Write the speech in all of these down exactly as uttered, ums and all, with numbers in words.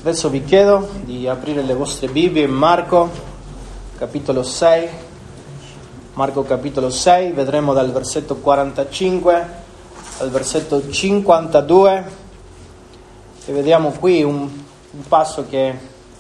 Adesso vi chiedo di aprire le vostre Bibbie in Marco, capitolo sei. Marco, capitolo sei, vedremo dal versetto quarantacinque al versetto cinquantadue. E vediamo qui un, un passo che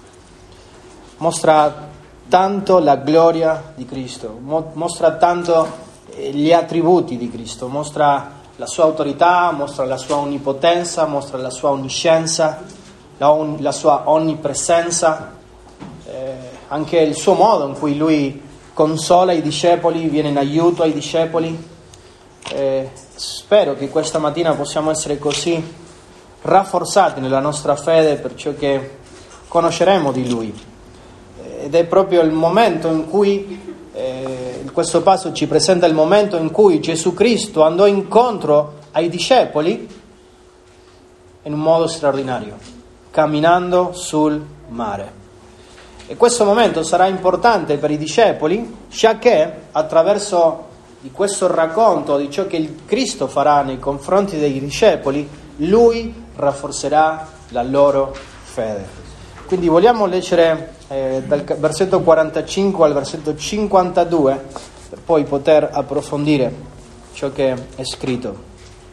mostra tanto la gloria di Cristo, mo, mostra tanto gli attributi di Cristo, mostra la sua autorità, mostra la sua onnipotenza, mostra la sua onniscienza, la, on, la sua onnipresenza, eh, anche il suo modo in cui lui consola i discepoli, viene in aiuto ai discepoli. Eh, spero che questa mattina possiamo essere così rafforzati nella nostra fede per ciò che conosceremo di lui. Ed è proprio il momento in cui eh, questo passo ci presenta il momento in cui Gesù Cristo andò incontro ai discepoli in un modo straordinario, camminando sul mare. E questo momento sarà importante per i discepoli, giacché attraverso di questo racconto di ciò che il Cristo farà nei confronti dei discepoli, lui rafforzerà la loro fede. Quindi vogliamo leggere eh, dal versetto quarantacinque al versetto cinquantadue per poi poter approfondire ciò che è scritto.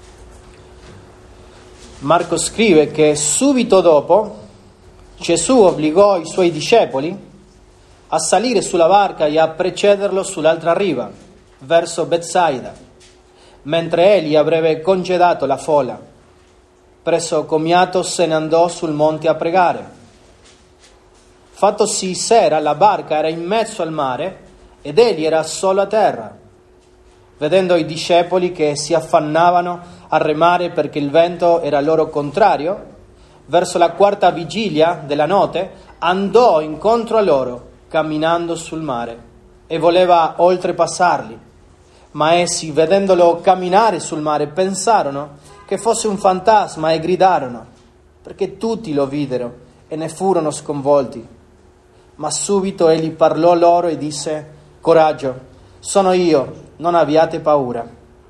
Marco scrive che subito dopo Gesù obbligò i suoi discepoli a salire sulla barca e a precederlo sull'altra riva, verso Betsaida, mentre egli avrebbe congedato la folla. Preso commiato se ne andò sul monte a pregare. Fattosi sera, la barca era in mezzo al mare ed egli era solo a terra. Vedendo i discepoli che si affannavano a remare perché il vento era loro contrario, verso la quarta vigilia della notte andò incontro a loro camminando sul mare e voleva oltrepassarli. Ma essi, vedendolo camminare sul mare, pensarono che fosse un fantasma e gridarono, perché tutti lo videro e ne furono sconvolti. Ma subito egli parlò loro e disse: coraggio, sono io, non abbiate paura.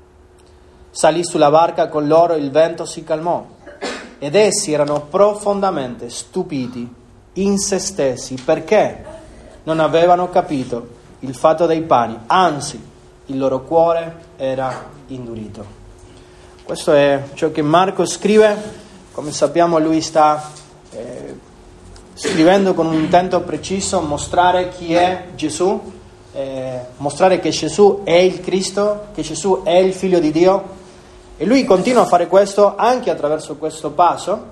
Salì sulla barca con loro, il vento si calmò ed essi erano profondamente stupiti in se stessi perché non avevano capito il fatto dei pani, anzi il loro cuore era indurito. Questo è ciò che Marco scrive. Come sappiamo, lui sta eh, scrivendo con un intento preciso, mostrare chi è Gesù, eh, mostrare che Gesù è il Cristo, che Gesù è il Figlio di Dio. E lui continua a fare questo anche attraverso questo passo.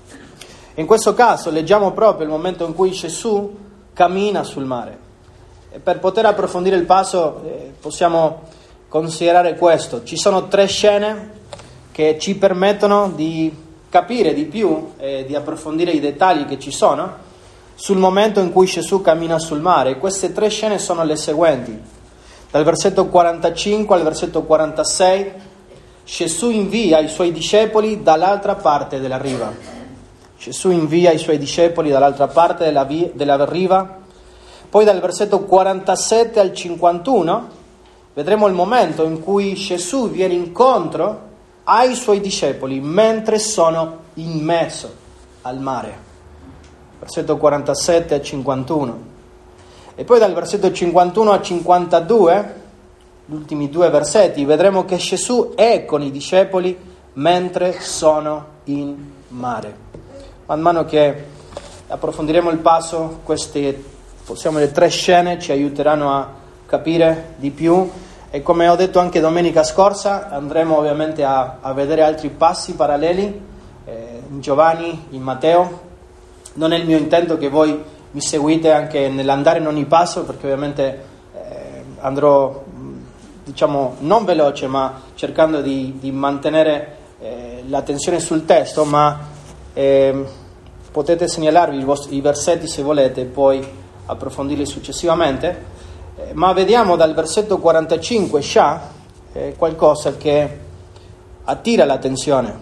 In questo caso leggiamo proprio il momento in cui Gesù cammina sul mare. E per poter approfondire il passo eh, possiamo considerare questo. Ci sono tre scene che ci permettono di capire di più e di approfondire i dettagli che ci sono sul momento in cui Gesù cammina sul mare. Queste tre scene sono le seguenti. Dal versetto quarantacinque al versetto quarantasei Gesù invia i suoi discepoli dall'altra parte della riva. Gesù invia i suoi discepoli dall'altra parte della, via, della riva. Poi dal versetto quarantasette al cinquantuno vedremo il momento in cui Gesù viene incontro ai suoi discepoli mentre sono in mezzo al mare. Versetto quarantasette a cinquantuno. E poi dal versetto cinquantuno a cinquantadue, gli ultimi due versetti, vedremo che Gesù è con i discepoli mentre sono in mare. Man mano che approfondiremo il passo, queste possiamo le tre scene ci aiuteranno a capire di più. E come ho detto anche domenica scorsa, andremo ovviamente a, a vedere altri passi paralleli eh, in Giovanni, in Matteo. Non è il mio intento che voi mi seguite anche nell'andare in ogni passo, perché ovviamente eh, andrò, diciamo, non veloce, ma cercando di, di mantenere eh, l'attenzione sul testo, ma eh, potete segnalarvi i, vostri, i versetti se volete, poi approfondirli successivamente. Eh, ma vediamo dal versetto quarantacinque già eh, qualcosa che attira l'attenzione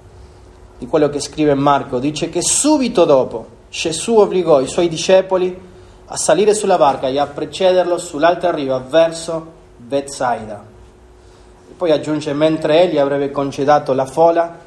di quello che scrive Marco. Dice che subito dopo Gesù obbligò i suoi discepoli a salire sulla barca e a precederlo sull'altra riva verso Betsaida. E poi aggiunge: mentre egli avrebbe congedato la folla,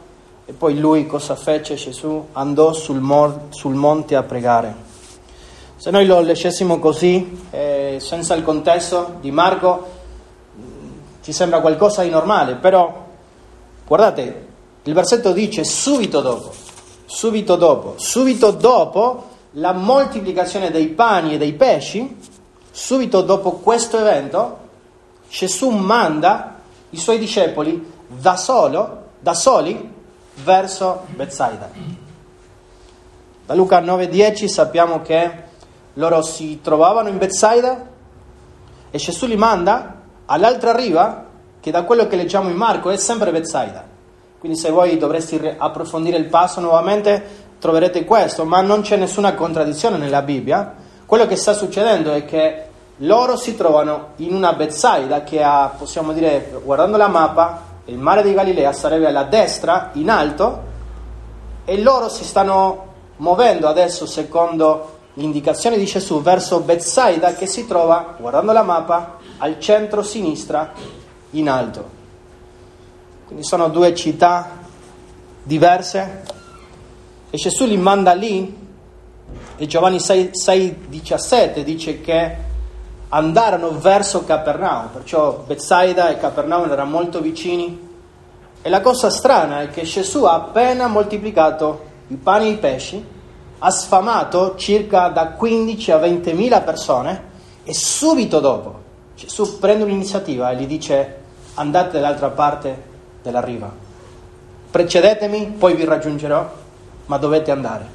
E poi lui cosa fece Gesù? Andò sul, mor- sul monte a pregare. Se noi lo leggessimo così, eh, senza il contesto di Marco, ci sembra qualcosa di normale, però guardate, il versetto dice subito dopo, subito dopo, subito dopo la moltiplicazione dei pani e dei pesci, subito dopo questo evento, Gesù manda i suoi discepoli da solo, da soli, verso Betsaida. Da Luca nove dieci sappiamo che loro si trovavano in Betsaida e Gesù li manda all'altra riva, che da quello che leggiamo in Marco è sempre Betsaida. Quindi se voi dovreste approfondire il passo nuovamente troverete questo, ma non c'è nessuna contraddizione nella Bibbia. Quello che sta succedendo è che loro si trovano in una Betsaida che ha, possiamo dire, guardando la mappa, il mare di Galilea sarebbe alla destra, in alto, e loro si stanno muovendo adesso, secondo l'indicazione di Gesù, verso Betsaida, che si trova, guardando la mappa, al centro-sinistra, in alto. Quindi sono due città diverse, e Gesù li manda lì, e Giovanni sei diciassette dice che andarono verso Capernao, perciò Betsaida e Capernao erano molto vicini. E la cosa strana è che Gesù ha appena moltiplicato i pani e i pesci, ha sfamato circa da quindici a ventimila persone, e subito dopo Gesù prende un'iniziativa e gli dice: andate dall'altra parte della riva, precedetemi, poi vi raggiungerò, ma dovete andare.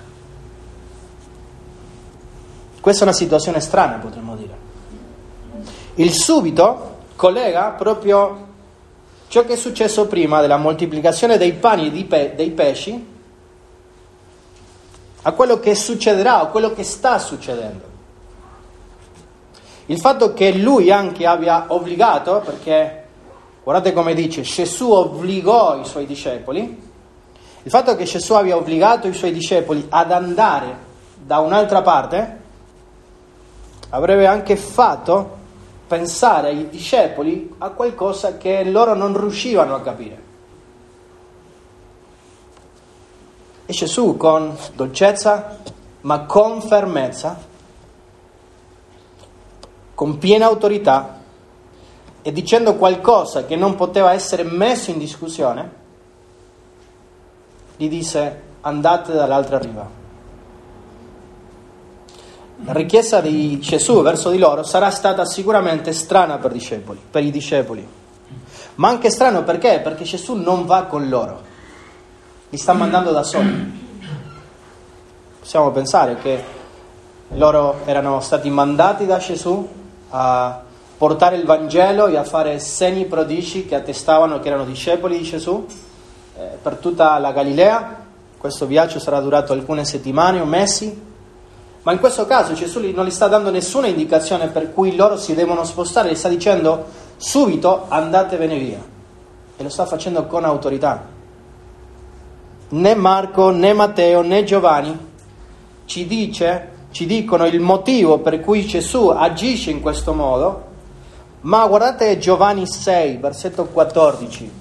Questa è una situazione strana, potremmo dire. Il subito collega proprio ciò che è successo prima della moltiplicazione dei pani e dei, pe- dei pesci a quello che succederà, a quello che sta succedendo. Il fatto che lui anche abbia obbligato, perché guardate come dice, Gesù obbligò i suoi discepoli, il fatto che Gesù abbia obbligato i suoi discepoli ad andare da un'altra parte avrebbe anche fatto pensare ai discepoli a qualcosa che loro non riuscivano a capire. E Gesù, con dolcezza, ma con fermezza, con piena autorità, e dicendo qualcosa che non poteva essere messo in discussione, gli disse: andate dall'altra riva. La richiesta di Gesù verso di loro sarà stata sicuramente strana per, discepoli, per i discepoli, ma anche strano perché? Perché Gesù non va con loro, li sta mandando da soli. Possiamo pensare che loro erano stati mandati da Gesù a portare il Vangelo e a fare segni prodigi che attestavano che erano discepoli di Gesù eh, per tutta la Galilea. Questo viaggio sarà durato alcune settimane o mesi. Ma in questo caso Gesù non gli sta dando nessuna indicazione per cui loro si devono spostare, gli sta dicendo subito: andatevene via. E lo sta facendo con autorità. Né Marco, né Matteo, né Giovanni ci dice, ci dicono il motivo per cui Gesù agisce in questo modo, ma guardate Giovanni sei, versetto quattordici.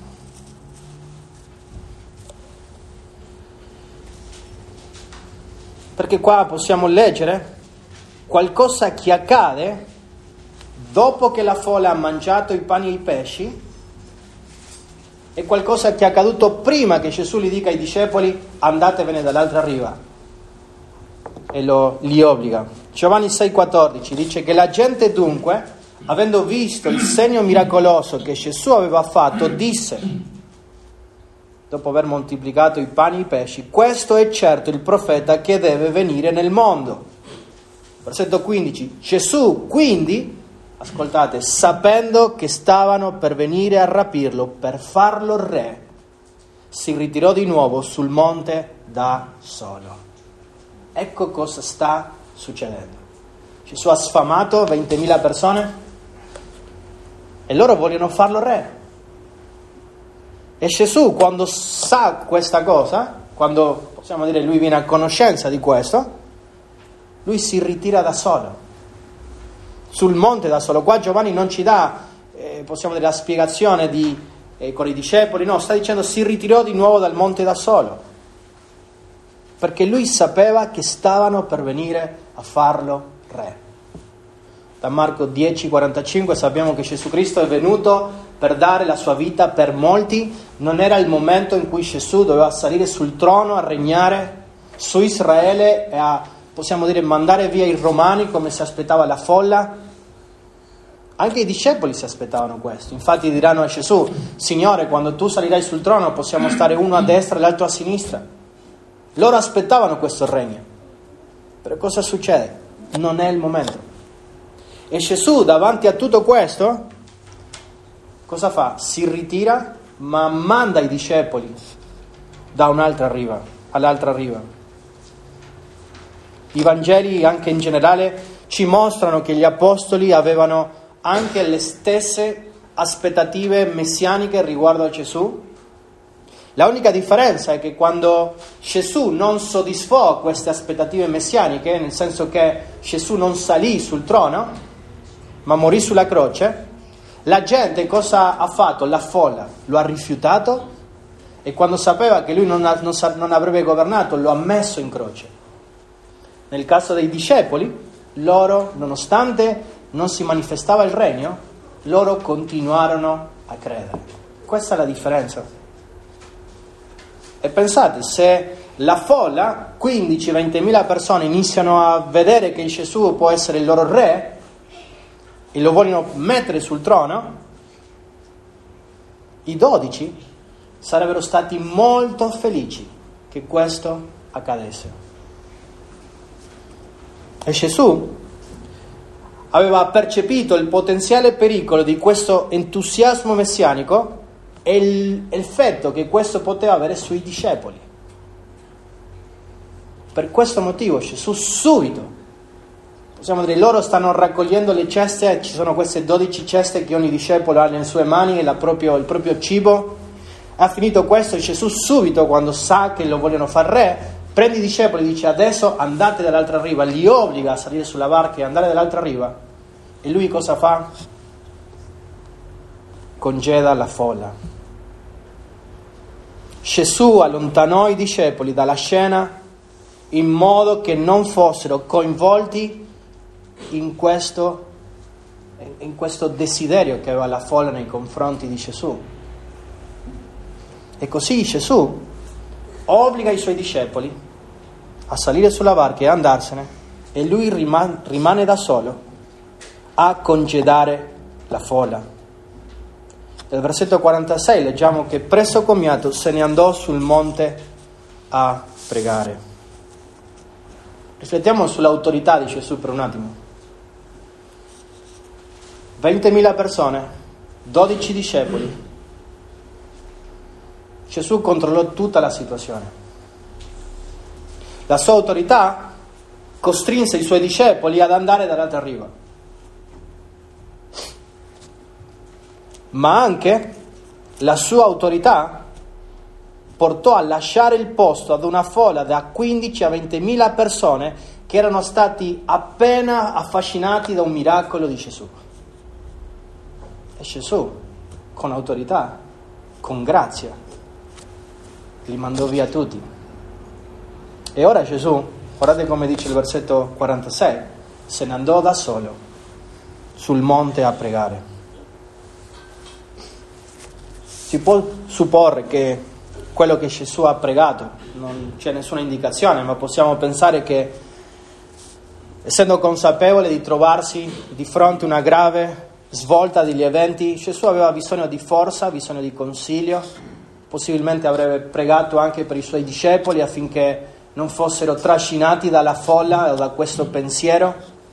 Perché qua possiamo leggere qualcosa che accade dopo che la folla ha mangiato i pani e i pesci, e qualcosa che è accaduto prima che Gesù gli dica ai discepoli: andatevene dall'altra riva, e lo, li obbliga. Giovanni sei quattordici dice che la gente dunque, avendo visto il segno miracoloso che Gesù aveva fatto, disse, dopo aver moltiplicato i pani e i pesci: questo è certo il profeta che deve venire nel mondo. Versetto quindici. Gesù quindi, ascoltate, sapendo che stavano per venire a rapirlo per farlo re, si ritirò di nuovo sul monte da solo. Ecco cosa sta succedendo. Gesù ha sfamato ventimila persone e loro vogliono farlo re. E Gesù, quando sa questa cosa, quando possiamo dire lui viene a conoscenza di questo, lui si ritira da solo, sul monte da solo. Qua Giovanni non ci dà, eh, possiamo dire, la spiegazione di e con i discepoli, no, sta dicendo si ritirò di nuovo dal monte da solo, perché lui sapeva che stavano per venire a farlo re. Da Marco dieci quarantacinque sappiamo che Gesù Cristo è venuto per dare la sua vita per molti. Non era il momento in cui Gesù doveva salire sul trono a regnare su Israele e a, possiamo dire, mandare via i romani come si aspettava la folla. Anche i discepoli si aspettavano questo. Infatti diranno a Gesù: Signore, quando tu salirai sul trono possiamo stare uno a destra e l'altro a sinistra. Loro aspettavano questo regno. Però cosa succede? Non è il momento. E Gesù, davanti a tutto questo, cosa fa? Si ritira, ma manda i discepoli da un'altra riva, all'altra riva. I Vangeli, anche in generale, ci mostrano che gli apostoli avevano anche le stesse aspettative messianiche riguardo a Gesù. La unica differenza è che quando Gesù non soddisfò queste aspettative messianiche, nel senso che Gesù non salì sul trono, ma morì sulla croce, la gente cosa ha fatto? La folla lo ha rifiutato e quando sapeva che lui non, ha, non, sa, non avrebbe governato, lo ha messo in croce. Nel caso dei discepoli, loro, nonostante non si manifestava il regno, loro continuarono a credere. Questa è la differenza. E pensate, se la folla, quindici ventimila persone, iniziano a vedere che Gesù può essere il loro re e lo vogliono mettere sul trono, i dodici sarebbero stati molto felici che questo accadesse. E Gesù aveva percepito il potenziale pericolo di questo entusiasmo messianico e il, l'effetto che questo poteva avere sui discepoli. Per questo motivo Gesù subito, possiamo dire, loro stanno raccogliendo le ceste, ci sono queste dodici ceste che ogni discepolo ha nelle sue mani, e la proprio, il proprio cibo. Ha finito questo e Gesù subito, quando sa che lo vogliono far re, prende i discepoli e dice: adesso andate dall'altra riva, li obbliga a salire sulla barca e andare dall'altra riva. E lui cosa fa? Congeda la folla. Gesù allontanò i discepoli dalla scena in modo che non fossero coinvolti in questo, in questo desiderio che aveva la folla nei confronti di Gesù. E così Gesù obbliga i suoi discepoli a salire sulla barca e andarsene, e lui rimane, rimane da solo a congedare la folla. Nel versetto quarantasei leggiamo che preso commiato se ne andò sul monte a pregare. Riflettiamo sull'autorità di Gesù per un attimo. ventimila persone, dodici discepoli. Gesù controllò tutta la situazione. La sua autorità costrinse i suoi discepoli ad andare dall'altra riva. Ma anche la sua autorità portò a lasciare il posto ad una folla da quindici a ventimila persone che erano stati appena affascinati da un miracolo di Gesù. E Gesù, con autorità, con grazia, li mandò via tutti. E ora Gesù, guardate come dice il versetto quarantasei, se ne andò da solo sul monte a pregare. Si può supporre che quello che Gesù ha pregato, non c'è nessuna indicazione, ma possiamo pensare che, essendo consapevole di trovarsi di fronte a una grave svolta degli eventi, Gesù aveva bisogno di forza, bisogno di consiglio. Possibilmente avrebbe pregato anche per i suoi discepoli affinché non fossero trascinati dalla folla o da questo pensiero.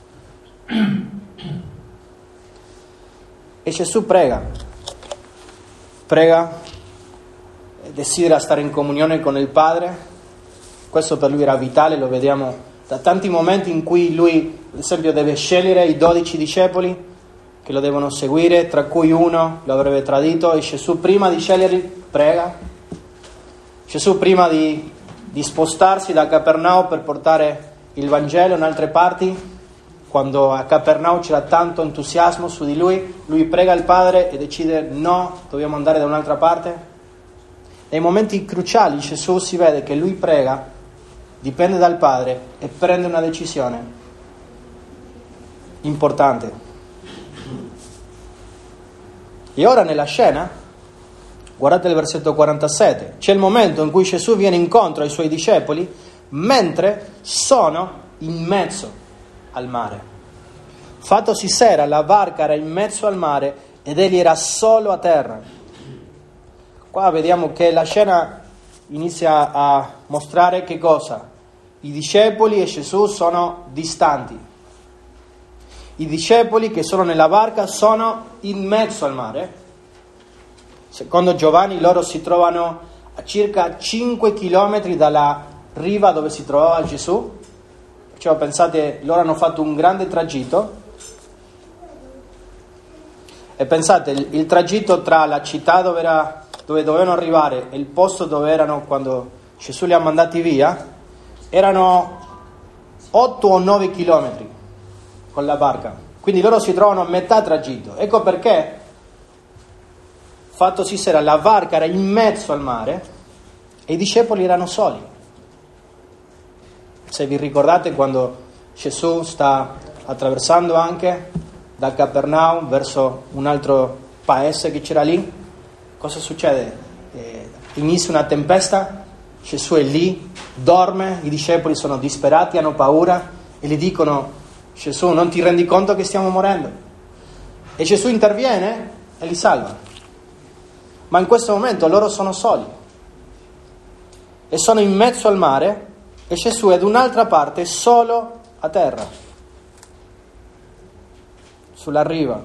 E Gesù prega. Prega, desidera stare in comunione con il Padre. Questo per lui era vitale, lo vediamo da tanti momenti in cui lui, ad esempio, deve scegliere i dodici discepoli che lo devono seguire, tra cui uno lo avrebbe tradito, e Gesù prima di sceglierli prega. Gesù prima di, di spostarsi da Capernao per portare il Vangelo in altre parti, quando a Capernaum c'era tanto entusiasmo su di lui, lui prega il Padre e decide no, dobbiamo andare da un'altra parte. Nei momenti cruciali Gesù si vede che lui prega, dipende dal Padre e prende una decisione importante. E ora nella scena, guardate il versetto quarantasette, c'è il momento in cui Gesù viene incontro ai suoi discepoli mentre sono in mezzo al mare. Fattosi sera, la barca era in mezzo al mare ed egli era solo a terra. Qua vediamo che la scena inizia a mostrare che cosa? I discepoli e Gesù sono distanti. I discepoli che sono nella barca sono in mezzo al mare. Secondo Giovanni loro si trovano a circa cinque chilometri dalla riva dove si trovava Gesù. Perciò pensate, loro hanno fatto un grande tragitto. E pensate, il, il tragitto tra la città dove, era, dove dovevano arrivare e il posto dove erano quando Gesù li ha mandati via, erano otto o nove chilometri con la barca. Quindi loro si trovano a metà tragitto. Ecco perché, fattosi sera, la barca era in mezzo al mare e i discepoli erano soli. Se vi ricordate quando Gesù sta attraversando anche da Capernaum verso un altro paese che c'era lì, cosa succede? Eh, inizia una tempesta, Gesù è lì, dorme, i discepoli sono disperati, hanno paura e gli dicono: Gesù, non ti rendi conto che stiamo morendo? E Gesù interviene e li salva. Ma in questo momento loro sono soli e sono in mezzo al mare e Gesù è da un'altra parte solo a terra, sulla riva.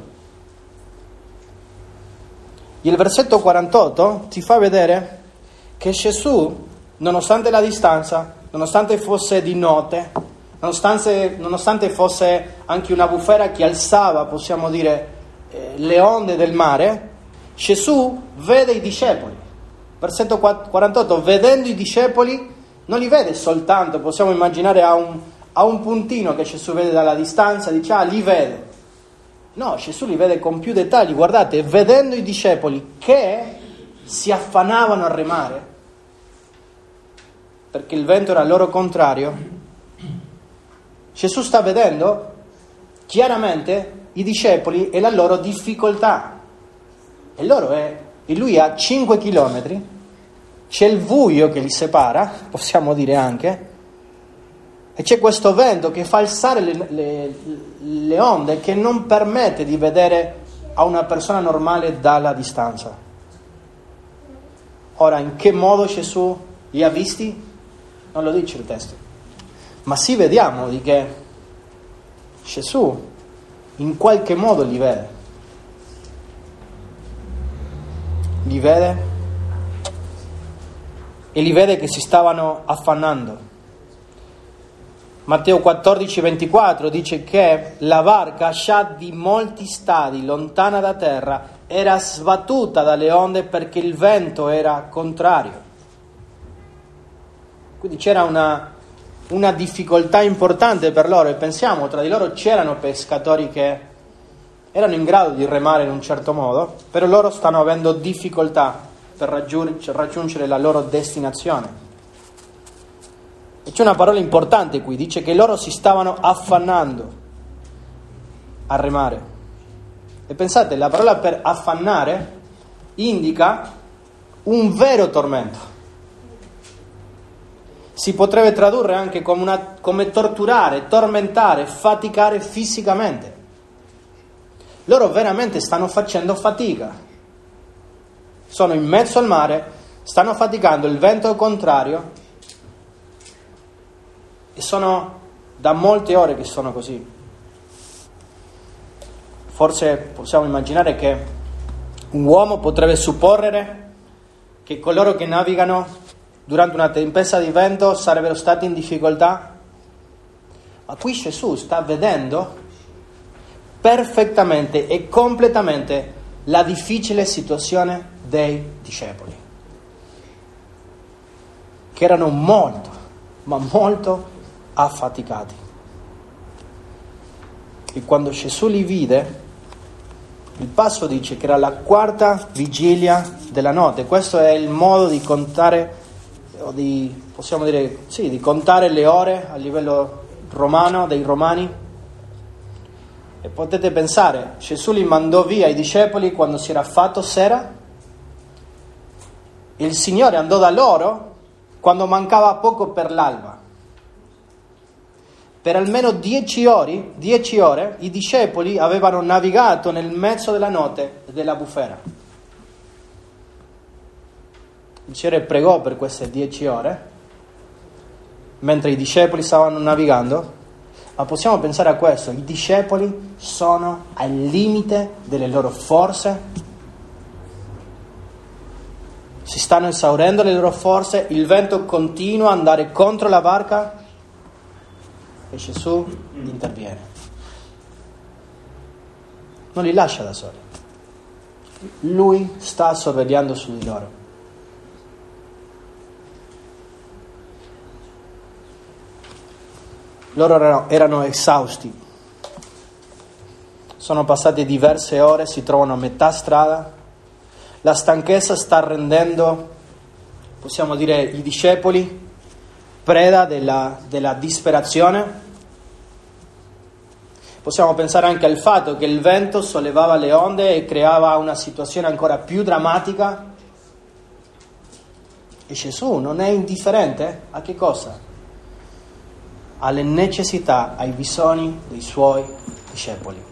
E il versetto quarantotto ti fa vedere che Gesù, nonostante la distanza, nonostante fosse di notte, nonostante, nonostante fosse anche una bufera che alzava, possiamo dire, eh, le onde del mare, Gesù vede i discepoli. Versetto quarantotto, vedendo i discepoli, non li vede soltanto, possiamo immaginare a un, a un puntino che Gesù vede dalla distanza, dice ah, li vede. No, Gesù li vede con più dettagli. Guardate, vedendo i discepoli che si affannavano a remare, perché il vento era loro contrario, Gesù sta vedendo chiaramente i discepoli e la loro difficoltà. E loro è, e lui ha cinque chilometri, c'è il buio che li separa, possiamo dire anche, e c'è questo vento che fa alzare le, le, le onde, che non permette di vedere a una persona normale dalla distanza. Ora, in che modo Gesù li ha visti? Non lo dice il testo, ma sì vediamo di che Gesù in qualche modo li vede. Li vede e li vede che si stavano affannando. Matteo quattordici ventiquattro dice che la barca, già di molti stadi lontana da terra, era sbattuta dalle onde perché il vento era contrario. Quindi c'era una, una difficoltà importante per loro, e pensiamo, tra di loro c'erano pescatori che erano in grado di remare in un certo modo, però loro stanno avendo difficoltà per raggiungere la loro destinazione. E c'è una parola importante qui, dice che loro si stavano affannando a remare. E pensate, la parola per affannare indica un vero tormento. Si potrebbe tradurre anche come, una, come torturare, tormentare, faticare fisicamente. Loro veramente stanno facendo fatica. Sono in mezzo al mare, stanno faticando, il vento è contrario, e sono da molte ore che sono così. Forse possiamo immaginare che un uomo potrebbe supporre che coloro che navigano durante una tempesta di vento sarebbero stati in difficoltà, ma qui Gesù sta vedendo perfettamente e completamente la difficile situazione dei discepoli, che erano molto, ma molto affaticati. E quando Gesù li vide, il passo dice che era la quarta vigilia della notte. Questo è il modo di contare, o di, possiamo dire, sì, di contare le ore a livello romano, dei romani. E potete pensare, Gesù li mandò via i discepoli quando si era fatto sera. Il Signore andò da loro quando mancava poco per l'alba. Per almeno dieci ore, dieci ore i discepoli avevano navigato nel mezzo della notte e della bufera. Il Signore pregò per queste dieci ore, mentre i discepoli stavano navigando. Ma possiamo pensare a questo: i discepoli sono al limite delle loro forze, si stanno esaurendo le loro forze, il vento continua ad andare contro la barca e Gesù interviene. Non li lascia da soli. Lui sta sorvegliando su di loro. Loro erano, erano esausti. Sono passate diverse ore, si trovano a metà strada. La stanchezza sta rendendo, possiamo dire, i discepoli preda della, della disperazione. Possiamo pensare anche al fatto che il vento sollevava le onde e creava una situazione ancora più drammatica. E Gesù non è indifferente a che cosa? Alle necessità, ai bisogni dei suoi discepoli.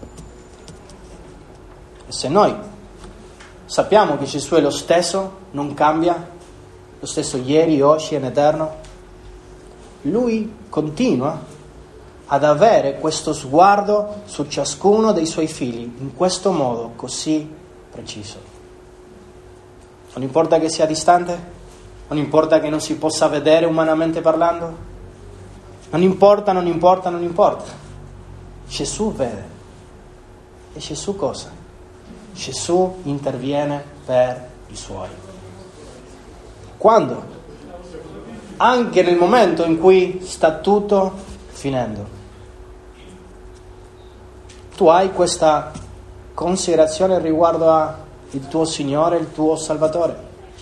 E se noi sappiamo che Gesù è lo stesso, non cambia, lo stesso ieri, oggi e in eterno, Lui continua ad avere questo sguardo su ciascuno dei suoi figli in questo modo così preciso. Non importa che sia distante, non importa che non si possa vedere umanamente parlando, non importa, non importa, non importa. Gesù vede. E Gesù cosa? Gesù interviene per i suoi. Quando? Anche nel momento in cui sta tutto finendo. Tu hai questa considerazione riguardo al tuo Signore, il tuo Salvatore?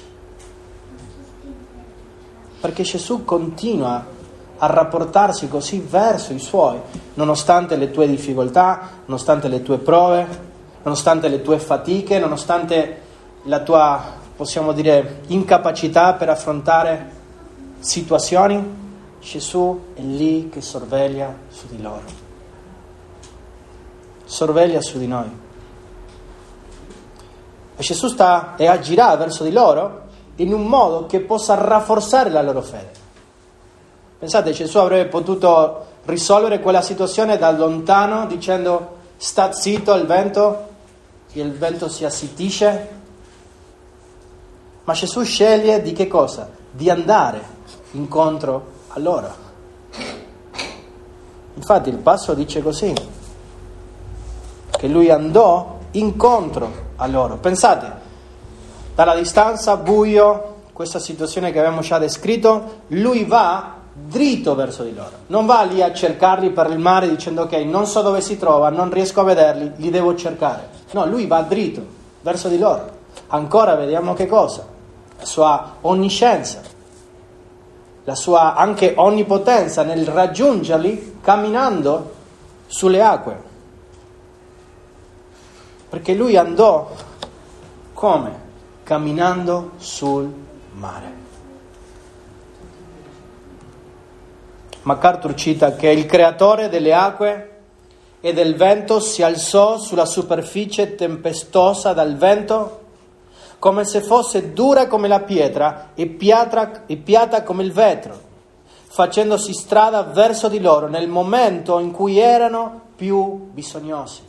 Perché Gesù continua a rapportarsi così verso i suoi, nonostante le tue difficoltà, nonostante le tue prove, nonostante le tue fatiche, nonostante la tua, possiamo dire, incapacità per affrontare situazioni. Gesù è lì che sorveglia su di loro. Sorveglia su di noi. E Gesù sta e agirà verso di loro in un modo che possa rafforzare la loro fede. Pensate, Gesù avrebbe potuto risolvere quella situazione da lontano dicendo: sta zitto il vento, che il vento si assittisce. Ma Gesù sceglie di che cosa? Di andare incontro a loro. Infatti il passo dice così, che lui andò incontro a loro. Pensate, dalla distanza, buio, questa situazione che abbiamo già descritto, lui va dritto verso di loro. Non va lì a cercarli per il mare dicendo: ok, non so dove si trova, non riesco a vederli, li devo cercare. No, lui va dritto verso di loro. Ancora vediamo che cosa? La sua onniscienza, la sua anche onnipotenza nel raggiungerli camminando sulle acque. Perché lui andò come? Camminando sul mare. MacArthur cita che il creatore delle acque e del vento si alzò sulla superficie tempestosa dal vento come se fosse dura come la pietra e piatra, e piatta come il vetro, facendosi strada verso di loro nel momento in cui erano più bisognosi.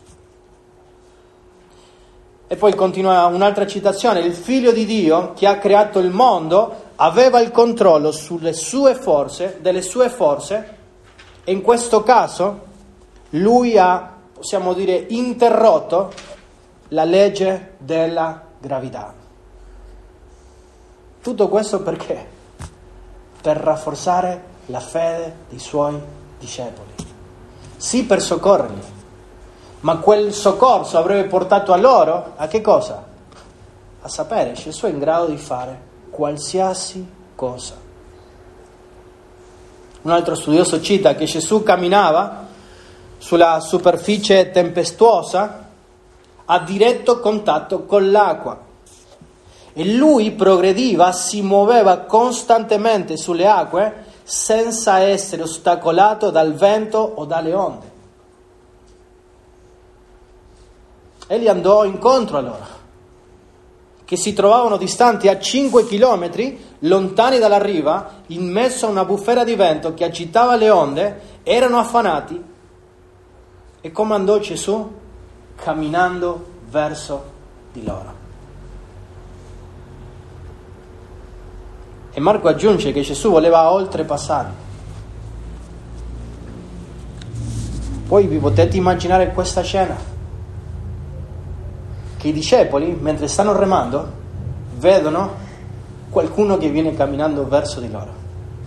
E poi continua un'altra citazione: il Figlio di Dio che ha creato il mondo aveva il controllo sulle sue forze, delle sue forze, e in questo caso lui ha, possiamo dire, interrotto la legge della gravità. Tutto questo perché? Per rafforzare la fede dei suoi discepoli. Sì, per soccorrerli, Ma quel soccorso avrebbe portato a loro a che cosa? A sapere, Gesù è in grado di fare qualsiasi cosa. Un altro studioso cita che Gesù camminava sulla superficie tempestuosa a diretto contatto con l'acqua e lui progrediva, si muoveva costantemente sulle acque senza essere ostacolato dal vento o dalle onde. Egli andò incontro a loro, che si trovavano distanti a cinque chilometri, lontani dalla riva, in mezzo a una bufera di vento che agitava le onde, erano affannati. E come andò Gesù? Camminando verso di loro. E Marco aggiunge che Gesù voleva oltrepassarli. Poi vi potete immaginare questa scena? Che i discepoli, mentre stanno remando, vedono qualcuno che viene camminando verso di loro.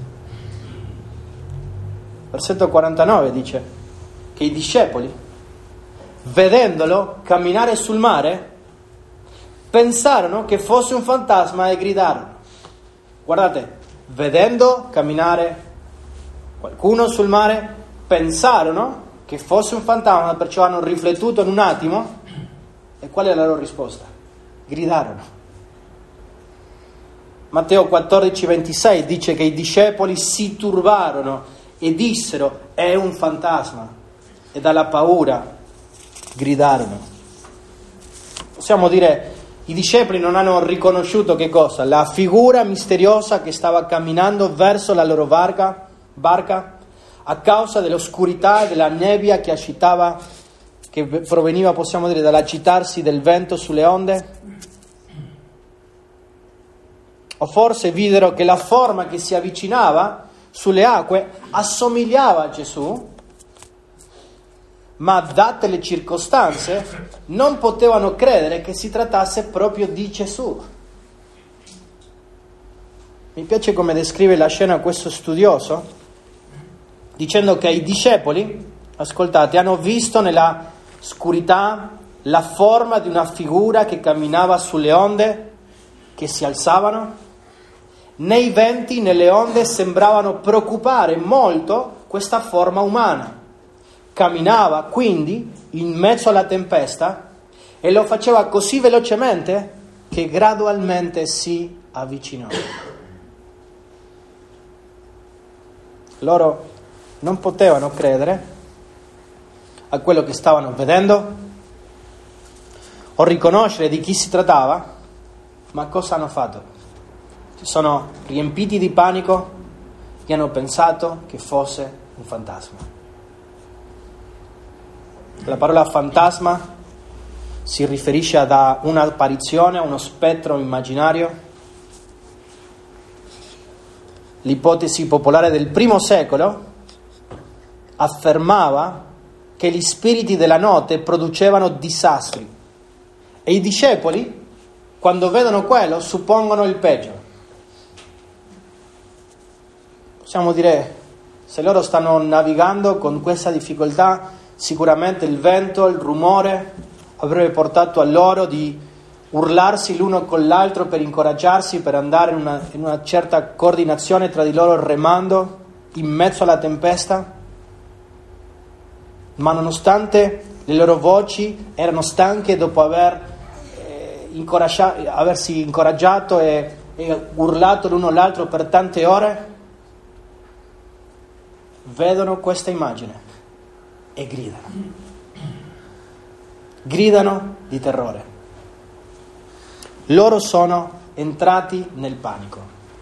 Versetto quarantanove dice che i discepoli, vedendolo camminare sul mare, pensarono che fosse un fantasma e gridarono. Guardate, vedendo camminare qualcuno sul mare, pensarono che fosse un fantasma, perciò hanno riflettuto in un attimo. E qual è la loro risposta? Gridarono. Matteo quattordici ventisei dice che i discepoli si turbarono e dissero: è un fantasma, e dalla paura gridarono. Possiamo dire, i discepoli non hanno riconosciuto che cosa? La figura misteriosa che stava camminando verso la loro barca, barca a causa dell'oscurità e della nebbia che agitava, che proveniva, possiamo dire, dall'agitarsi del vento sulle onde? O forse videro che la forma che si avvicinava sulle acque assomigliava a Gesù, ma date le circostanze non potevano credere che si trattasse proprio di Gesù. Mi piace come descrive la scena questo studioso, dicendo che i discepoli, ascoltate, hanno visto nella oscurità la forma di una figura che camminava sulle onde che si alzavano. Nei venti, nelle onde, sembravano preoccupare molto questa forma umana. Camminava quindi in mezzo alla tempesta e lo faceva così velocemente che gradualmente si avvicinò. Loro non potevano credere a quello che stavano vedendo o riconoscere di chi si trattava, ma cosa hanno fatto? Si sono riempiti di panico e hanno pensato che fosse un fantasma. La parola fantasma si riferisce ad un'apparizione, a uno spettro immaginario. L'ipotesi popolare del primo secolo affermava che gli spiriti della notte producevano disastri e i discepoli, quando vedono quello, suppongono il peggio. Possiamo dire, se loro stanno navigando con questa difficoltà, sicuramente il vento, il rumore avrebbe portato a loro di urlarsi l'uno con l'altro per incoraggiarsi, per andare in una, in una certa coordinazione tra di loro remando in mezzo alla tempesta. Ma nonostante le loro voci erano stanche dopo aver, eh, incoraggia- aversi incoraggiato e, e urlato l'uno all'altro per tante ore, vedono questa immagine e gridano. Gridano di terrore. Loro sono entrati nel panico.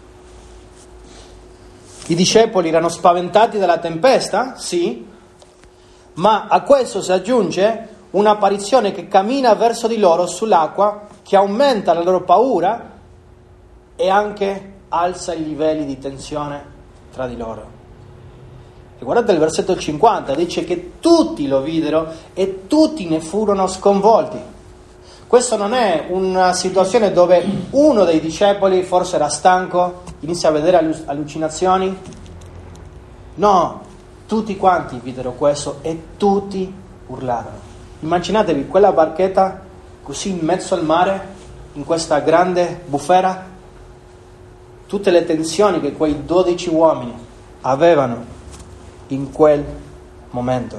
I discepoli erano spaventati dalla tempesta? Sì. Ma a questo si aggiunge un'apparizione che cammina verso di loro sull'acqua, che aumenta la loro paura e anche alza i livelli di tensione tra di loro. E guardate il versetto cinquanta, dice che tutti lo videro e tutti ne furono sconvolti. Questa non è una situazione dove uno dei discepoli forse era stanco, inizia a vedere allucinazioni. No, tutti quanti videro questo e tutti urlarono. Immaginatevi quella barchetta così in mezzo al mare, in questa grande bufera, tutte le tensioni che quei dodici uomini avevano in quel momento.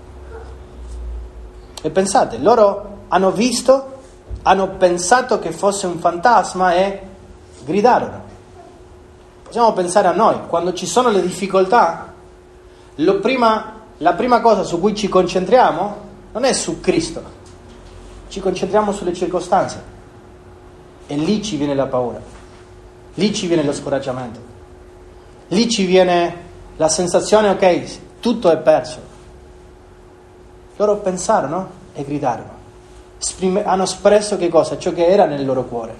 E pensate, loro hanno visto, hanno pensato che fosse un fantasma e gridarono. Possiamo pensare a noi, quando ci sono le difficoltà, lo prima, la prima cosa su cui ci concentriamo non è su Cristo, ci concentriamo sulle circostanze e lì ci viene la paura, lì ci viene lo scoraggiamento, lì ci viene la sensazione, ok, tutto è perso. Loro pensarono e gridarono, Esprime, hanno espresso che cosa? Ciò che era nel loro cuore.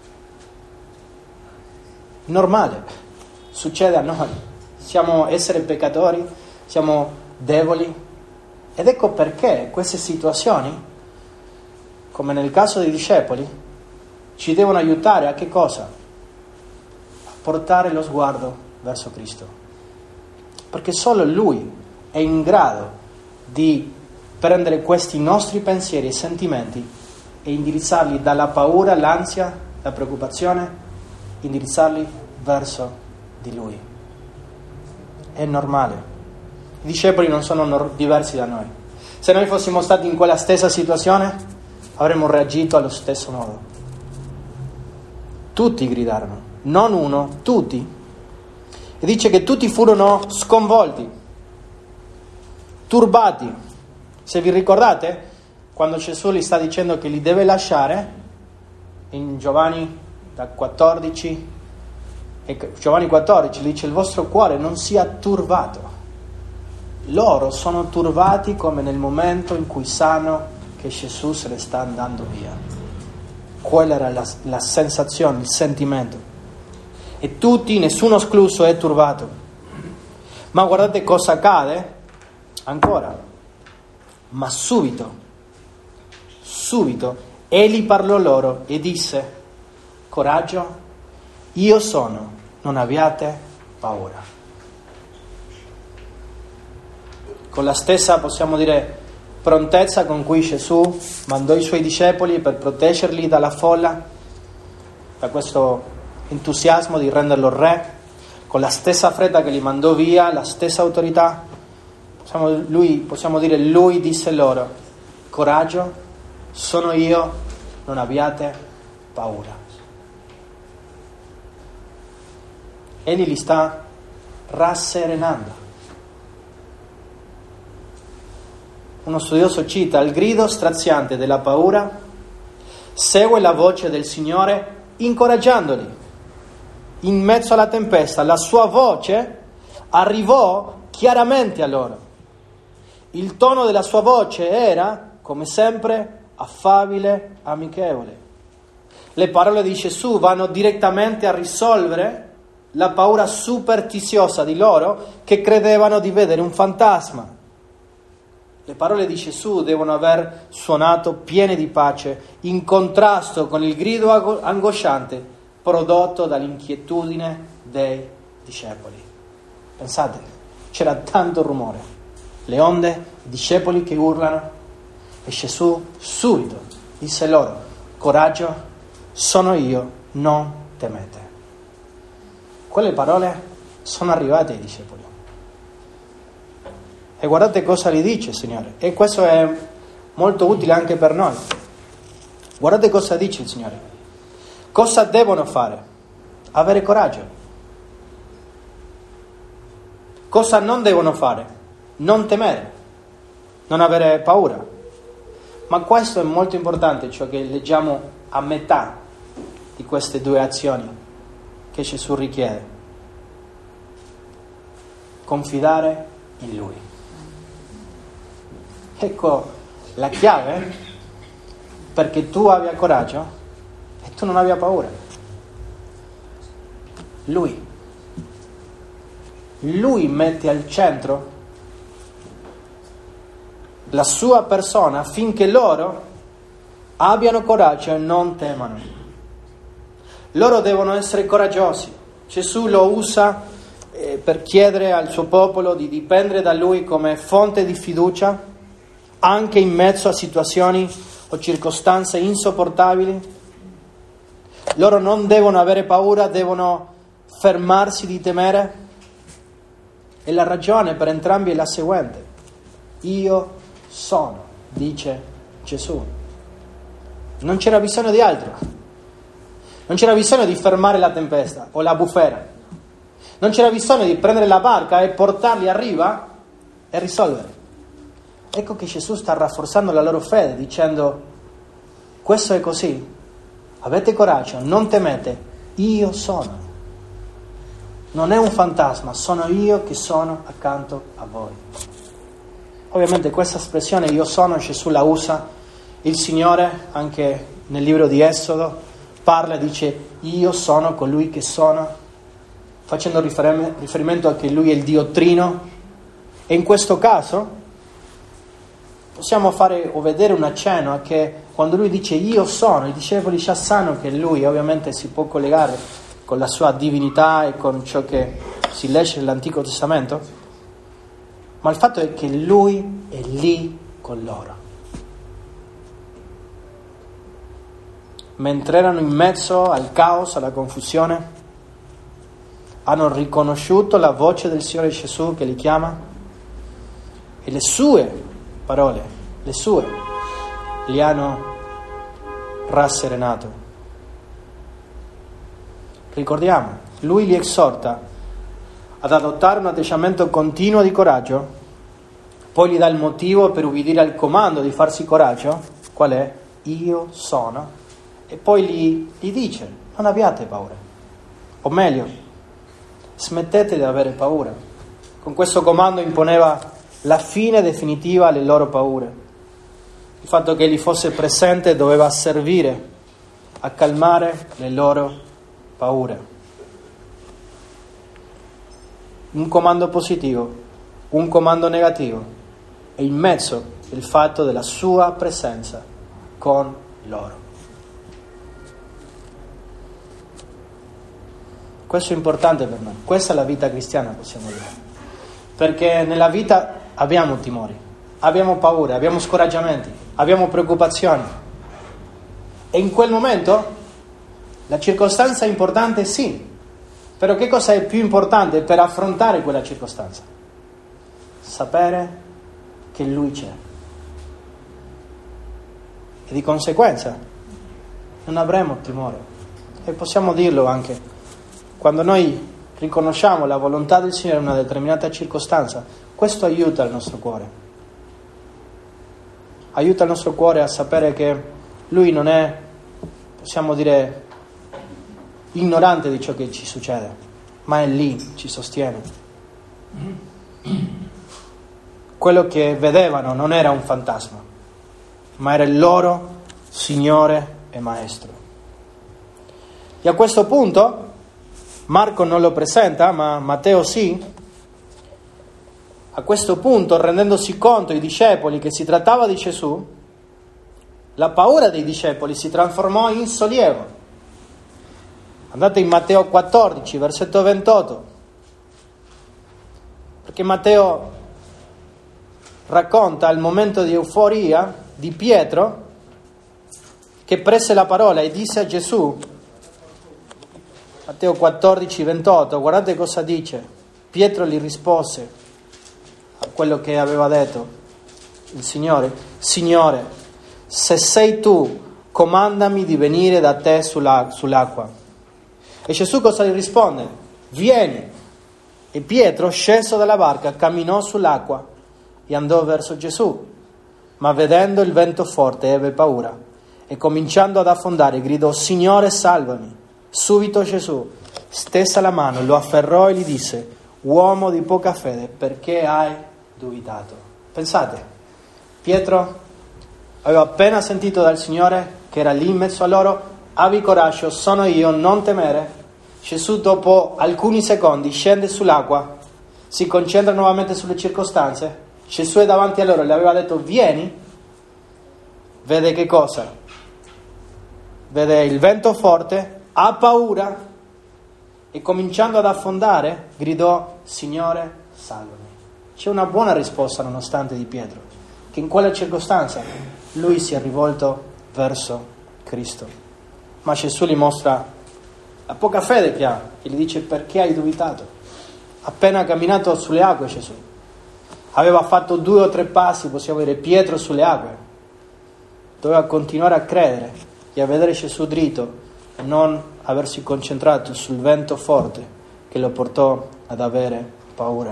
Normale, succede a noi, siamo esseri peccatori, siamo deboli. Ed ecco perché queste situazioni, come nel caso dei discepoli, ci devono aiutare a che cosa? A portare lo sguardo verso Cristo. Perché solo Lui è in grado di prendere questi nostri pensieri e sentimenti e indirizzarli dalla paura, l'ansia, la preoccupazione, indirizzarli verso di Lui. È normale. I discepoli non sono diversi da noi. Se noi fossimo stati in quella stessa situazione, avremmo reagito allo stesso modo. Tutti gridarono, non uno, tutti. E dice che tutti furono sconvolti, turbati. Se vi ricordate, quando Gesù gli sta dicendo che li deve lasciare, in Giovanni da quattordici, e Giovanni quattordici dice: il vostro cuore non sia turbato. Loro sono turbati come nel momento in cui sanno che Gesù se ne sta andando via. Quella era la, la sensazione, il sentimento. E tutti, nessuno escluso, è turbato. Ma guardate cosa accade ancora. Ma subito, subito, egli parlò loro e disse: coraggio, io sono, non abbiate paura. Con la stessa, possiamo dire, prontezza con cui Gesù mandò i suoi discepoli per proteggerli dalla folla, da questo entusiasmo di renderlo re, con la stessa fretta che li mandò via, la stessa autorità, possiamo, lui, possiamo dire, lui disse loro: coraggio, sono io, non abbiate paura. Egli li sta rasserenando. Uno studioso cita: il grido straziante della paura segue la voce del Signore incoraggiandoli. In mezzo alla tempesta la sua voce arrivò chiaramente a loro. Il tono della sua voce era, come sempre, affabile, amichevole. Le parole di Gesù vanno direttamente a risolvere la paura superstiziosa di loro che credevano di vedere un fantasma. Le parole di Gesù devono aver suonato piene di pace, in contrasto con il grido angosciante prodotto dall'inquietudine dei discepoli. Pensate, c'era tanto rumore, le onde, i discepoli che urlano, e Gesù subito disse loro: coraggio, sono io, non temete. Quelle parole sono arrivate ai discepoli. E guardate cosa gli dice il Signore. E questo è molto utile anche per noi. Guardate cosa dice il Signore. Cosa devono fare? Avere coraggio. Cosa non devono fare? Non temere, non avere paura. Ma questo è molto importante, ciò che leggiamo a metà di queste due azioni che Gesù richiede. Confidare in Lui. Ecco la chiave perché tu abbia coraggio e tu non abbia paura. Lui. Lui mette al centro la sua persona affinché loro abbiano coraggio e non temano. Loro devono essere coraggiosi. Gesù lo usa eh, per chiedere al suo popolo di dipendere da Lui come fonte di fiducia, anche in mezzo a situazioni o circostanze insopportabili. Loro non devono avere paura, devono fermarsi di temere. E la ragione per entrambi è la seguente: io sono, dice Gesù. Non c'era bisogno di altro. Non c'era bisogno di fermare la tempesta o la bufera. Non c'era bisogno di prendere la barca e portarli a riva e risolvere. Ecco che Gesù sta rafforzando la loro fede dicendo: questo è così, avete coraggio, non temete, io sono. Non è un fantasma, sono io che sono accanto a voi. Ovviamente questa espressione io sono Gesù la usa il Signore anche nel libro di Esodo, parla e dice io sono colui che sono, facendo riferimento a che lui è il Dio Trino. E in questo caso possiamo fare o vedere un accenno a che quando lui dice io sono, i discepoli già sanno che lui ovviamente si può collegare con la sua divinità e con ciò che si legge nell'Antico Testamento, ma il fatto è che lui è lì con loro. Mentre erano in mezzo al caos, alla confusione, hanno riconosciuto la voce del Signore Gesù che li chiama e le sue parole, le sue, li hanno rasserenato. Ricordiamo, lui li esorta ad adottare un atteggiamento continuo di coraggio, poi gli dà il motivo per ubbidire al comando di farsi coraggio, qual è? Io sono, e poi gli, gli dice, non abbiate paura, o meglio, smettete di avere paura. Con questo comando imponeva la fine definitiva alle loro paure. Il fatto che egli fosse presente doveva servire a calmare le loro paure. Un comando positivo, un comando negativo, e in mezzo il fatto della sua presenza con loro. Questo è importante per noi, questa è la vita cristiana, possiamo dire, perché nella vita abbiamo timori, abbiamo paure, abbiamo scoraggiamenti, abbiamo preoccupazioni, e in quel momento la circostanza è importante, sì, però che cosa è più importante per affrontare quella circostanza? Sapere che Lui c'è, e di conseguenza non avremo timore. E possiamo dirlo anche quando noi riconosciamo la volontà del Signore in una determinata circostanza, questo aiuta il nostro cuore. Aiuta il nostro cuore a sapere che Lui non è, possiamo dire, ignorante di ciò che ci succede, ma è lì, ci sostiene. Quello che vedevano non era un fantasma, ma era il loro Signore e Maestro. E a questo punto Marco non lo presenta, ma Matteo sì. A questo punto, rendendosi conto i discepoli che si trattava di Gesù, la paura dei discepoli si trasformò in sollievo. Andate in Matteo quattordici, versetto ventotto, perché Matteo racconta il momento di euforia di Pietro, che prese la parola e disse a Gesù, Matteo quattordici, ventotto, guardate cosa dice. Pietro gli rispose a quello che aveva detto il Signore: Signore, se sei tu, comandami di venire da te sulla, sull'acqua. E Gesù cosa gli risponde? Vieni. E Pietro, sceso dalla barca, camminò sull'acqua e andò verso Gesù. Ma vedendo il vento forte ebbe paura e cominciando ad affondare gridò: Signore, salvami. Subito Gesù stesa la mano, lo afferrò e gli disse: uomo di poca fede, perché hai dubitato? Pensate, Pietro aveva appena sentito dal Signore che era lì in mezzo a loro: abbi coraggio, sono io, non temere. Gesù dopo alcuni secondi scende sull'acqua, si concentra nuovamente sulle circostanze. Gesù è davanti a loro, le aveva detto vieni. Vede che cosa? Vede il vento forte, ha paura e cominciando ad affondare gridò: Signore, salvami. C'è una buona risposta nonostante di Pietro, che che in quella circostanza lui si è rivolto verso Cristo. Ma Gesù gli mostra la poca fede che ha e gli dice: perché hai dubitato? Appena camminato sulle acque Gesù. Aveva fatto due o tre passi, possiamo dire, Pietro sulle acque. Doveva continuare a credere e a vedere Gesù dritto e non aversi concentrato sul vento forte che lo portò ad avere paura.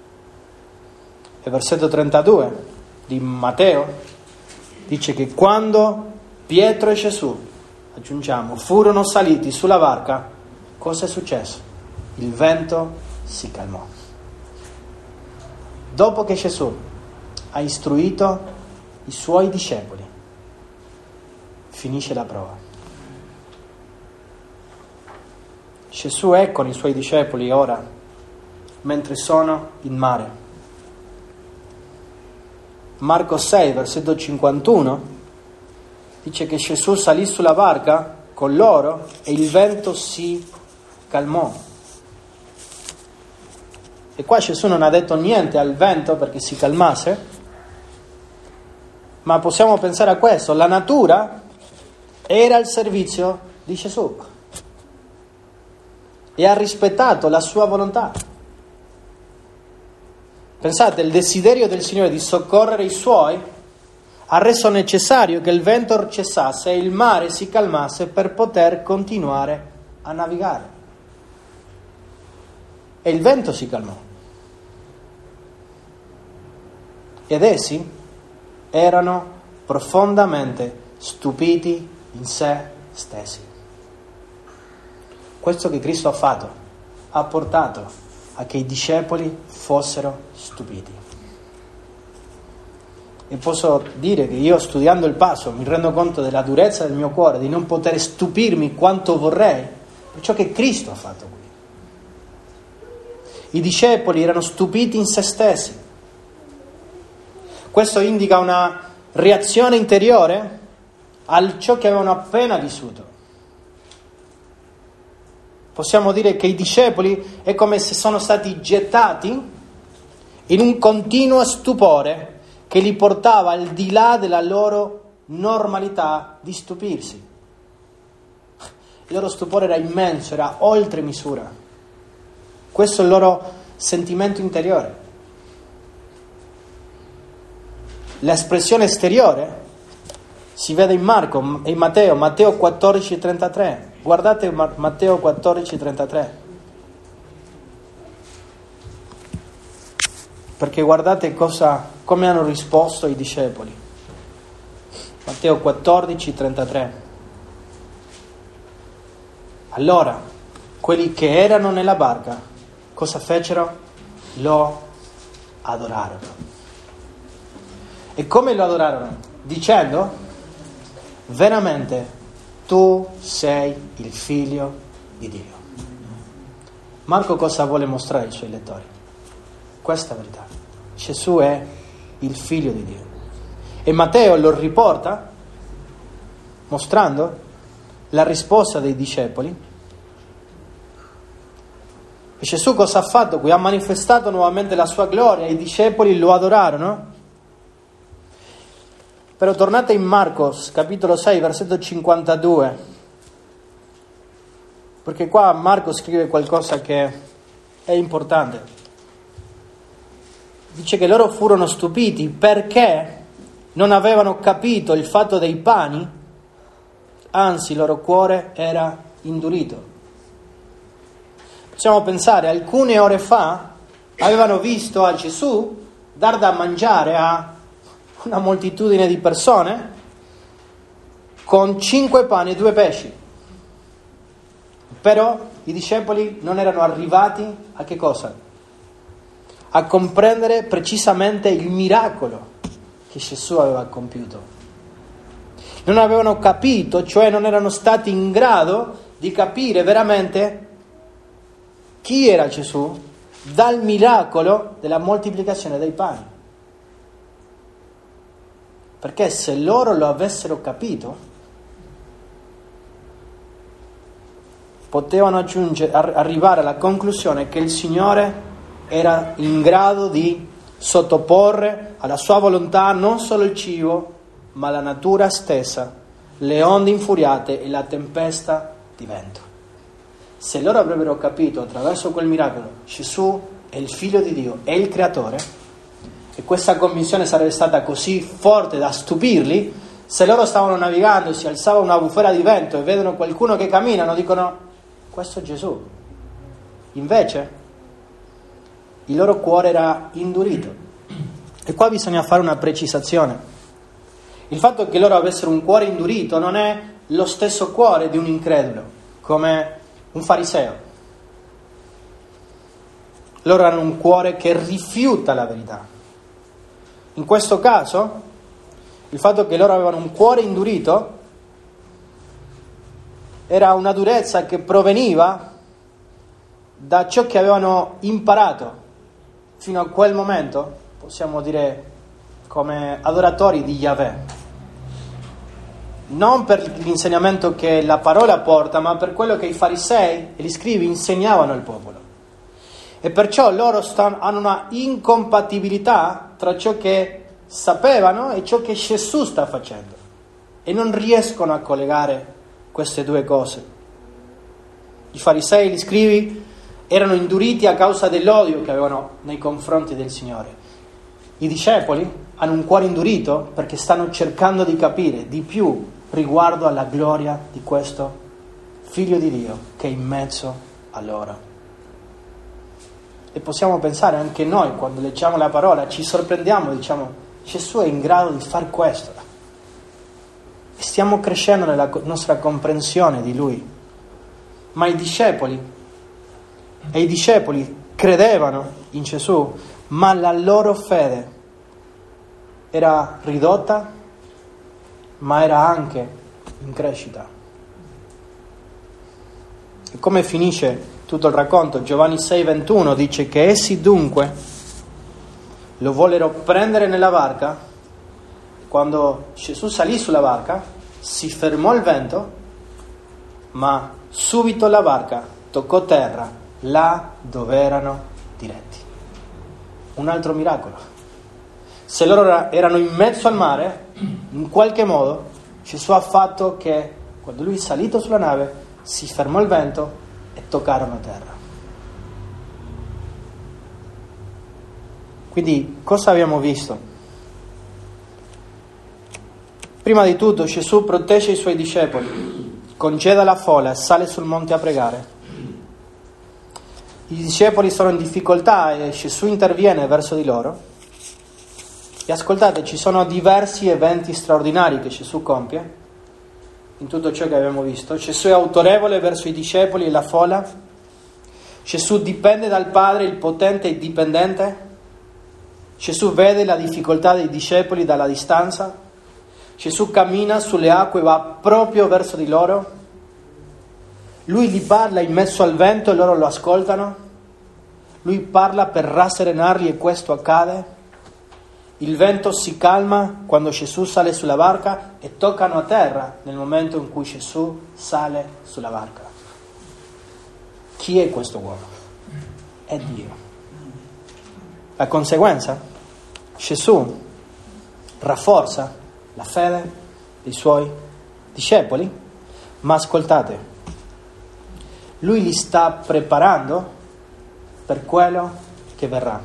E versetto trentadue di Matteo dice che quando Pietro e Gesù, aggiungiamo, furono saliti sulla barca, cosa è successo? Il vento si calmò. Dopo che Gesù ha istruito i suoi discepoli, finisce la prova. Gesù è con i suoi discepoli ora, mentre sono in mare. Marco sei, versetto cinquantuno, dice che Gesù salì sulla barca con loro e il vento si calmò. E qua Gesù non ha detto niente al vento perché si calmasse, ma possiamo pensare a questo: la natura era al servizio di Gesù e ha rispettato la sua volontà. Pensate, il desiderio del Signore di soccorrere i Suoi ha reso necessario che il vento cessasse e il mare si calmasse per poter continuare a navigare. E il vento si calmò. Ed essi erano profondamente stupiti in se stessi. Questo che Cristo ha fatto ha portato a che i discepoli fossero stupiti. E posso dire che io, studiando il passo, mi rendo conto della durezza del mio cuore, di non poter stupirmi quanto vorrei per ciò che Cristo ha fatto qui. I discepoli erano stupiti in se stessi. Questo indica una reazione interiore a ciò che avevano appena vissuto. Possiamo dire che i discepoli è come se sono stati gettati in un continuo stupore che li portava al di là della loro normalità di stupirsi. Il loro stupore era immenso, era oltre misura. Questo è il loro sentimento interiore. L'espressione esteriore si vede in Marco e in Matteo, Matteo quattordici trentatré. Guardate Matteo quattordici trentatré. Perché guardate cosa, come hanno risposto i discepoli. Matteo quattordici trentatré. Allora, quelli che erano nella barca, cosa fecero? Lo adorarono. E come lo adorarono? Dicendo: veramente tu sei il figlio di Dio. Marco cosa vuole mostrare ai suoi lettori? Questa verità. Gesù è il figlio di Dio. E Matteo lo riporta mostrando la risposta dei discepoli. E Gesù cosa ha fatto qui? Ha manifestato nuovamente la sua gloria, i discepoli lo adorarono. Però tornate in Marcos, capitolo sei, versetto cinquantadue, perché qua Marco scrive qualcosa che è importante. Dice che loro furono stupiti perché non avevano capito il fatto dei pani, anzi il loro cuore era indurito. Possiamo pensare, alcune ore fa avevano visto a Gesù dar da mangiare a una moltitudine di persone con cinque pani e due pesci. Però i discepoli non erano arrivati a che cosa? A comprendere precisamente il miracolo che Gesù aveva compiuto. Non avevano capito, cioè non erano stati in grado di capire veramente chi era Gesù dal miracolo della moltiplicazione dei pani. Perché se loro lo avessero capito, potevano aggiungere, arrivare alla conclusione che il Signore era in grado di sottoporre alla sua volontà non solo il cibo, ma la natura stessa, le onde infuriate e la tempesta di vento. Se loro avrebbero capito attraverso quel miracolo Gesù è il figlio di Dio, è il creatore, e questa convinzione sarebbe stata così forte da stupirli, se loro stavano navigando, si alzava una bufera di vento e vedono qualcuno che cammina, non dicono questo è Gesù. Invece il loro cuore era indurito. E qua bisogna fare una precisazione. Il fatto che loro avessero un cuore indurito non è lo stesso cuore di un incredulo, come un fariseo. Loro hanno un cuore che rifiuta la verità. In questo caso, il fatto che loro avevano un cuore indurito era una durezza che proveniva da ciò che avevano imparato fino a quel momento, possiamo dire come adoratori di Yahweh. Non per l'insegnamento che la parola porta, ma per quello che i farisei e gli scribi insegnavano al popolo. E perciò loro stanno, hanno una incompatibilità tra ciò che sapevano e ciò che Gesù sta facendo. E non riescono a collegare queste due cose. I farisei e gli scribi erano induriti a causa dell'odio che avevano nei confronti del Signore. I discepoli hanno un cuore indurito perché stanno cercando di capire di più riguardo alla gloria di questo Figlio di Dio che è in mezzo a loro. E possiamo pensare anche noi, quando leggiamo la parola, ci sorprendiamo, diciamo, Gesù è in grado di fare questo. E stiamo crescendo nella nostra comprensione di Lui. Ma i discepoli, e i discepoli credevano in Gesù, ma la loro fede era ridotta, ma era anche in crescita. E come finisce tutto il racconto? Giovanni sei ventuno dice che essi dunque lo vollero prendere nella barca. Quando Gesù salì sulla barca si fermò il vento, ma subito la barca toccò terra là dove erano diretti. Un altro miracolo. Se loro erano in mezzo al mare, in qualche modo Gesù ha fatto che quando lui è salito sulla nave si fermò il vento e toccarono terra. Quindi cosa abbiamo visto? Prima di tutto Gesù protegge i suoi discepoli, congeda la folla e sale sul monte a pregare. I discepoli sono in difficoltà e Gesù interviene verso di loro. E ascoltate, ci sono diversi eventi straordinari che Gesù compie in tutto ciò che abbiamo visto. Gesù è autorevole verso i discepoli e la folla. Gesù dipende dal Padre, il potente e dipendente. Gesù vede la difficoltà dei discepoli dalla distanza. Gesù cammina sulle acque e va proprio verso di loro. Lui gli parla in mezzo al vento e loro lo ascoltano. Lui parla per rasserenarli e questo accade. Il vento si calma quando Gesù sale sulla barca e toccano a terra nel momento in cui Gesù sale sulla barca. Chi è questo uomo? È Dio. La conseguenza? Gesù rafforza la fede dei suoi discepoli, ma ascoltate, lui li sta preparando per quello che verrà.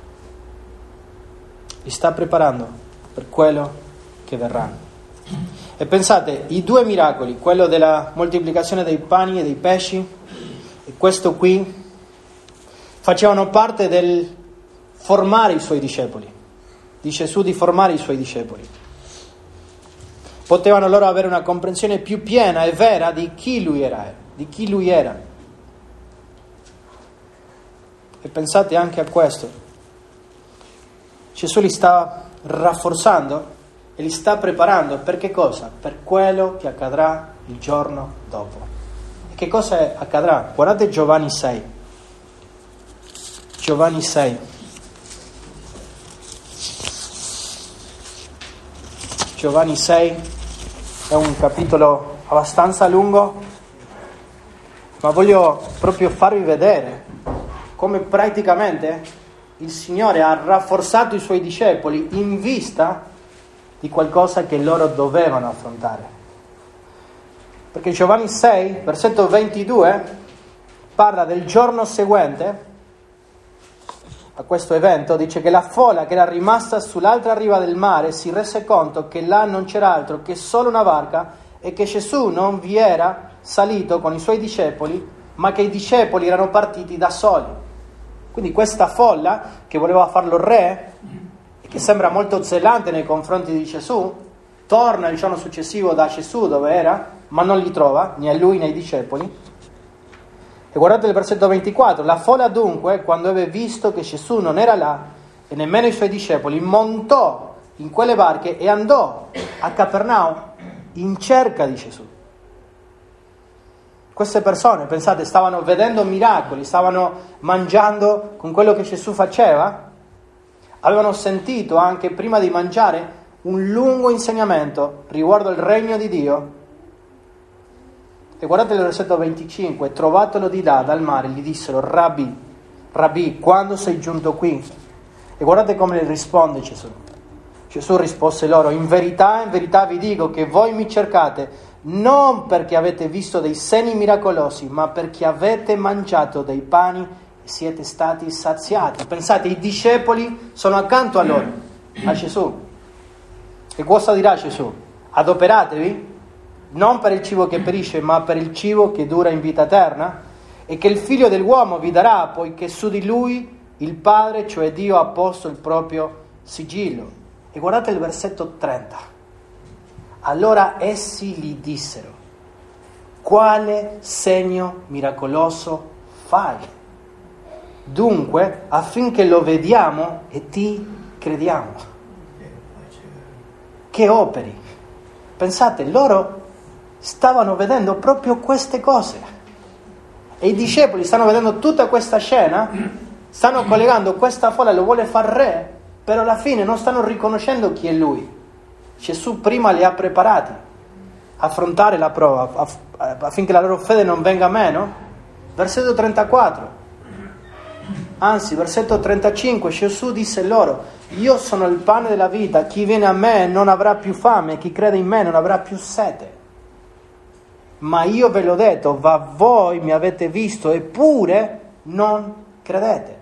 Li sta preparando per quello che verrà. E pensate, i due miracoli, quello della moltiplicazione dei pani e dei pesci e questo qui, facevano parte del formare i suoi discepoli, di Gesù di formare i suoi discepoli. Potevano loro avere una comprensione più piena e vera di chi lui era, di chi lui era. E pensate anche a questo. Gesù li sta rafforzando e li sta preparando per che cosa? Per quello che accadrà il giorno dopo. E che cosa accadrà? Guardate Giovanni sei. Giovanni sei. Giovanni sei è un capitolo abbastanza lungo, ma voglio proprio farvi vedere come praticamente il Signore ha rafforzato i Suoi discepoli in vista di qualcosa che loro dovevano affrontare. Perché Giovanni sei, versetto ventidue, parla del giorno seguente a questo evento, dice che la folla che era rimasta sull'altra riva del mare si rese conto che là non c'era altro che solo una barca e che Gesù non vi era salito con i Suoi discepoli, ma che i discepoli erano partiti da soli. Quindi questa folla che voleva farlo re e che sembra molto zelante nei confronti di Gesù, torna il giorno successivo da Gesù dove era, ma non li trova, né a lui né ai discepoli. E guardate il versetto ventiquattro, la folla dunque, quando aveva visto che Gesù non era là e nemmeno i Suoi discepoli, montò in quelle barche e andò a Capernaum in cerca di Gesù. Queste persone, pensate, stavano vedendo miracoli, stavano mangiando con quello che Gesù faceva, avevano sentito anche prima di mangiare un lungo insegnamento riguardo il regno di Dio. E guardate il versetto venticinque, trovatelo di là dal mare, gli dissero, Rabbi, Rabbi, quando sei giunto qui? E guardate come le risponde Gesù. Gesù rispose loro, in verità, in verità vi dico che voi mi cercate non perché avete visto dei segni miracolosi, ma perché avete mangiato dei pani e siete stati saziati. Pensate, i discepoli sono accanto a loro, a Gesù. E cosa dirà Gesù? Adoperatevi, non per il cibo che perisce, ma per il cibo che dura in vita eterna, e che il Figlio dell'uomo vi darà, poiché su di lui il Padre, cioè Dio, ha posto il proprio sigillo. E guardate il versetto trenta. Allora essi gli dissero, quale segno miracoloso fai? Dunque, affinché lo vediamo e ti crediamo. Che operi? Pensate, loro stavano vedendo proprio queste cose. E i discepoli stanno vedendo tutta questa scena, stanno collegando questa folla, lo vuole far re, però alla fine non stanno riconoscendo chi è lui. Gesù prima li ha preparati a affrontare la prova aff- affinché la loro fede non venga meno. Versetto trentaquattro, anzi versetto trentacinque, Gesù disse loro, io sono il pane della vita, chi viene a me non avrà più fame, chi crede in me non avrà più sete. Ma io ve l'ho detto, va voi mi avete visto eppure non credete.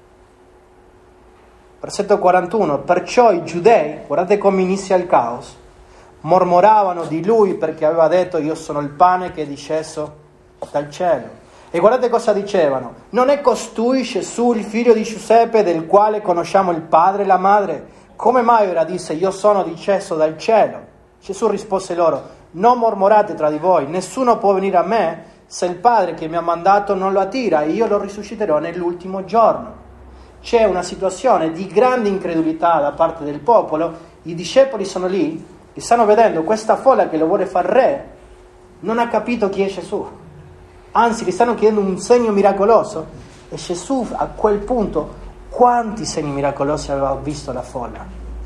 Versetto quarantuno, perciò i giudei, guardate come inizia il caos, mormoravano di lui perché aveva detto io sono il pane che è disceso dal cielo. E guardate cosa dicevano, non è costui Gesù il figlio di Giuseppe del quale conosciamo il padre e la madre? Come mai ora disse io sono disceso dal cielo? Gesù rispose loro, non mormorate tra di voi, nessuno può venire a me se il Padre che mi ha mandato non lo attira e io lo risusciterò nell'ultimo giorno. C'è una situazione di grande incredulità da parte del popolo, i discepoli sono lì e stanno vedendo questa folla che lo vuole far re, non ha capito chi è Gesù, anzi gli stanno chiedendo un segno miracoloso e Gesù a quel punto quanti segni miracolosi aveva visto la folla.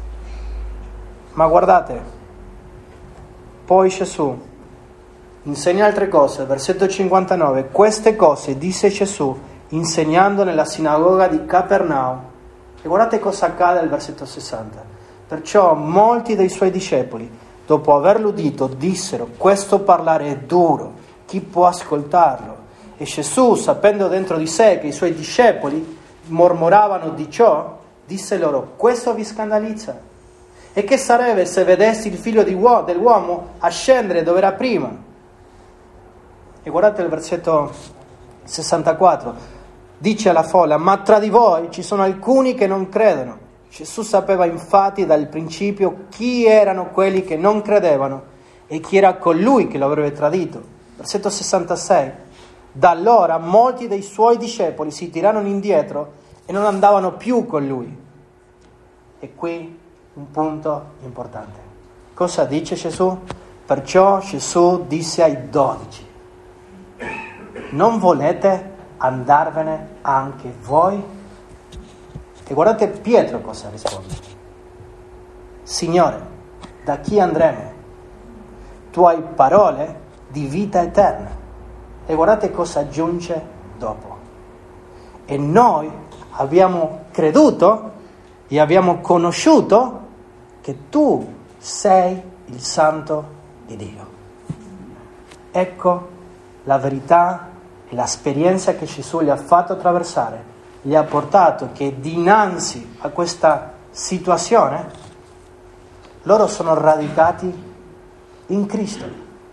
Ma guardate, poi Gesù insegna altre cose, versetto cinquantanove, queste cose disse Gesù insegnando nella sinagoga di Capernaum. E guardate cosa accade al versetto sessanta. Perciò molti dei suoi discepoli, dopo averlo udito, dissero, questo parlare è duro, chi può ascoltarlo? E Gesù, sapendo dentro di sé che i suoi discepoli mormoravano di ciò, disse loro, questo vi scandalizza? E che sarebbe se vedessi il figlio di uo- dell'uomo ascendere dove era prima? E guardate il versetto sessantaquattro. Dice alla folla, ma tra di voi ci sono alcuni che non credono. Gesù sapeva infatti dal principio chi erano quelli che non credevano e chi era colui che lo avrebbe tradito. Versetto sessantasei. Da allora molti dei suoi discepoli si tirarono indietro e non andavano più con lui. E qui un punto importante. Cosa dice Gesù? Perciò Gesù disse ai dodici, non volete andarvene anche voi? E guardate Pietro cosa risponde. Signore, da chi andremo? Tu hai parole di vita eterna. E guardate cosa aggiunge dopo. E noi abbiamo creduto e abbiamo conosciuto che tu sei il Santo di Dio. Ecco la verità e l'esperienza che Gesù gli ha fatto attraversare, gli ha portato che dinanzi a questa situazione loro sono radicati in Cristo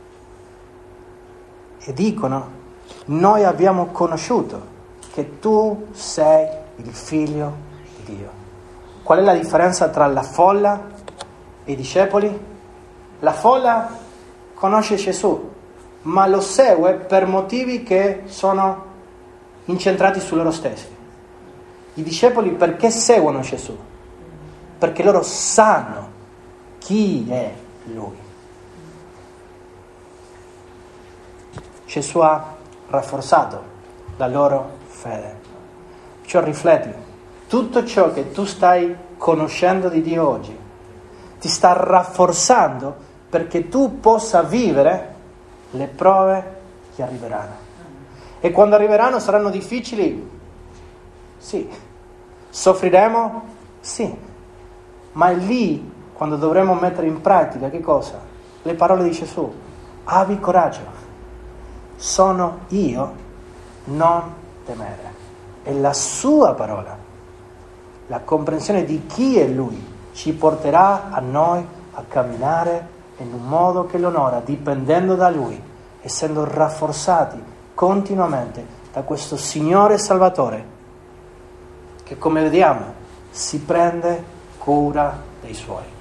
e dicono: noi abbiamo conosciuto che tu sei il Figlio di Dio. Qual è la differenza tra la folla e i discepoli? La folla conosce Gesù, ma lo segue per motivi che sono incentrati su loro stessi. I discepoli perché seguono Gesù? Perché loro sanno chi è Lui. Gesù ha rafforzato la loro fede. Cioè rifletti, tutto ciò che tu stai conoscendo di Dio oggi ti sta rafforzando perché tu possa vivere le prove che arriveranno. E quando arriveranno saranno difficili? Sì. Soffriremo? Sì. Ma è lì quando dovremo mettere in pratica che cosa? Le parole di Gesù. Abbi coraggio. Sono io, non temere. È la sua parola. La comprensione di chi è Lui ci porterà a noi a camminare in un modo che lo onora, dipendendo da Lui, essendo rafforzati continuamente da questo Signore Salvatore che, come vediamo, si prende cura dei Suoi.